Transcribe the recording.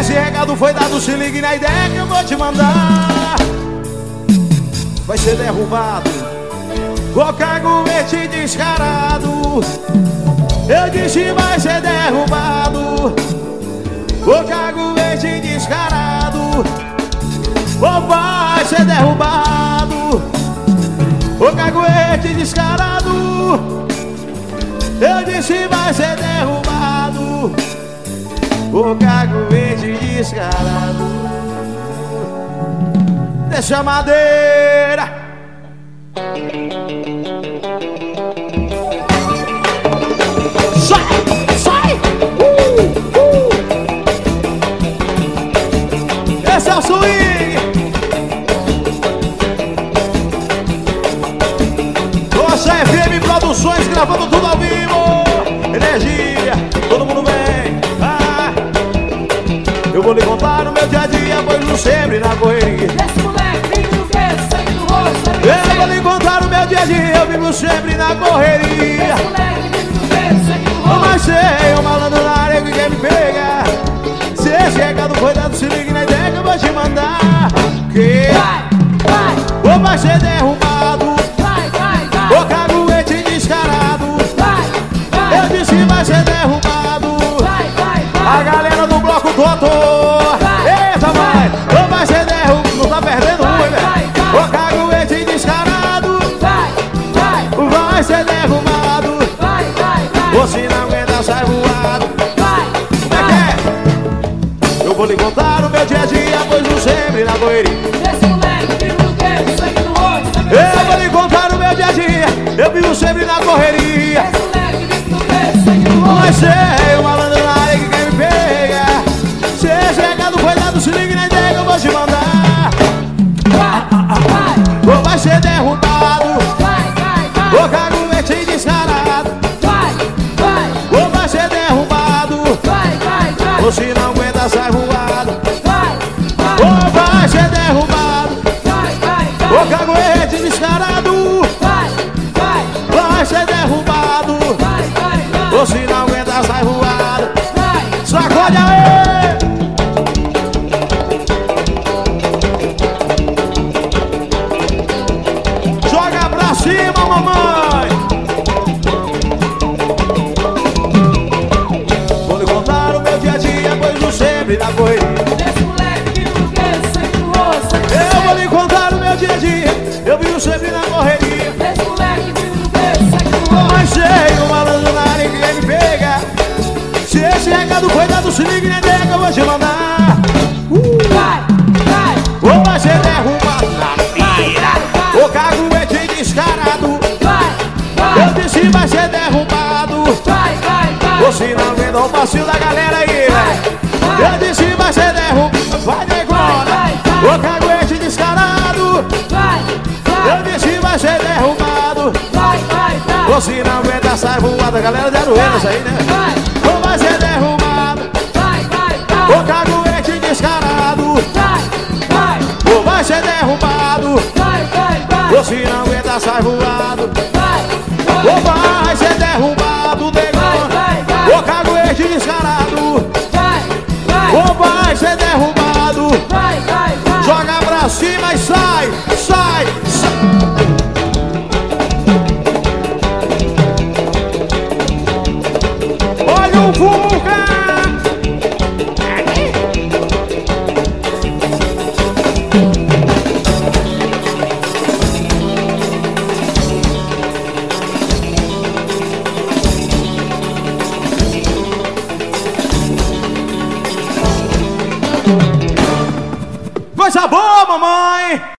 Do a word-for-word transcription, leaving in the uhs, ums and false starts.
esse recado foi dado, se ligue na ideia que eu vou te mandar. Vai ser derrubado, o caguete descarado. Eu disse vai ser derrubado, o caguete descarado. Ou vai ser derrubado, o caguete descarado. Eu disse vai ser derrubado, o caguete descarado. Deixa a madeira. Sai, sai. Uh, uh. Esse é o swing. Nossa F M Produções, gravando tudo ao vivo. Energia, todo mundo vem. Ah, eu vou lhe contar o meu dia a dia, pois não sempre na correria. Esse moleque vive no que? Sangue no rosto. Eu vou lhe contar o meu dia a dia, eu vivo sempre na correria. Esse moleque vive no que? Sangue no rosto. Mas sei, o malandro na área que quer me pegar. Se esse recado foi dado, se ligue na ideia que eu vou te mandar. Que Vai, vai, ou vai ser derrubado, vai, vai, vai. o caguete descarado. Vai, vai, Eu disse vai ser derrubado, vai, vai, a vai. galera do bloco Totô. Eita, vai, ou vai ser derrubado, não tá perdendo um, hein, velho? O caguete descarado, Vai, vai, vai ser derrubado. vai, vai, vai. Você não aguenta, sai voado. Vai, Como é que é? Eu vou lhe contar o meu dia a dia, pois não sempre na correria. esse moleque vive no que? Sangue no rosto. Eu vou lhe contar o meu dia a dia, eu vivo sempre na correria. Esse moleque vive no que? Sangue no rosto. Mas sei, o malandro na área que quer me pegar. Se esse recado foi dado, se ligue na ideia que eu vou te mandar. Vai, vai, Ou vai ser derrubado, vai, vai, vai. o caguete descarado. Vai, vai, Ou vai ser derrubado, vai, vai, vai. ou se não aguenta, sai voado. Vai, vai, Ou vai ser derrubado, vai, vai, o vai. caguete descarado. Vai, vai, Vai ser derrubado, vai, vai, vai. ou se não aguenta, sai voado. Vai, Sacode aí! Joga pra cima, mamãe! Vou lhe contar o meu dia a dia, pois não sempre na correria. esse moleque vive no que? Sangue no rosto. Eu vou lhe contar o meu dia a dia, eu vivo sempre na correria. Esse moleque vive no que? Sangue no rosto. Mas sei, o malandro na área que quer me pegar. Se esse recado foi dado, se ligue na ideia que eu vou te mandar. Vai, vai, Ou vai ser derrubado na mira, vai, o caguete descarado. vai, vai, Eu disse vai ser derrubado, vai, vai, vai. ou se não aguenta o passinho da galera aí, velho. Eu disse vai ser derrubado, vai negona, o caguete descarado. Vai, vai, Eu disse vai ser derrubado, vai, vai, vai. ou se não aguenta sai voada. Galera de Aroeira, isso aí, né? Vai, Ou vai ser derrubado, vai, vai, vai. o caguete descarado. Vai, vai, Ou vai ser derrubado, vai, vai, vai. ou se não aguenta sai voado. Vai, Ou vai ser derrubado, vai, negão, vai, vai. o caguete descarado. Vai, vai, Ou vai ser derrubado, vai, vai, vai. joga pra cima e sai, sai, sai. Olha o vulcão! Coisa boa, mamãe!